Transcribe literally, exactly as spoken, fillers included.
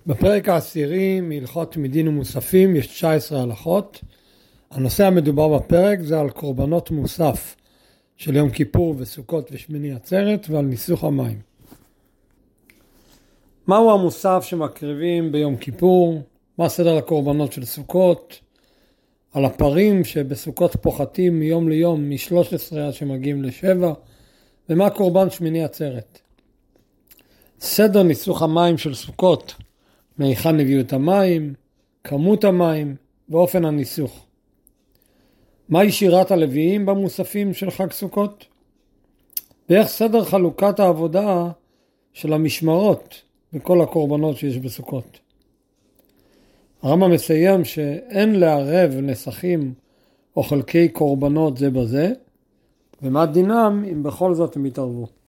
בפרק העשירי מהלכות מדין ומוספים יש תשע עשרה הלכות. הנושא המדובר בפרק זה על קורבנות מוסף של יום כיפור וסוכות ושמיני עצרת ועל ניסוך המים. מהו המוסף שמקריבים ביום כיפור? מה סדר הקורבנות של סוכות? על הפרים שבסוכות פוחתים מיום ליום מ-שלוש עשרה עד שמגיעים ל-שבע, ומה קורבן שמיני עצרת? סדר ניסוך המים של סוכות, מהיכן הביאו את המים, כמות המים ואופן הניסוך. מהי שירת הלוויים במוספים של חג סוכות? ואיך סדר חלוקת העבודה של המשמרות בכל הקורבנות שיש בסוכות. הרמב"ם מסיים שאין לערב נסכים או חלקי קורבנות זה בזה, ומה דינם אם בכל זאת הם יתערבו.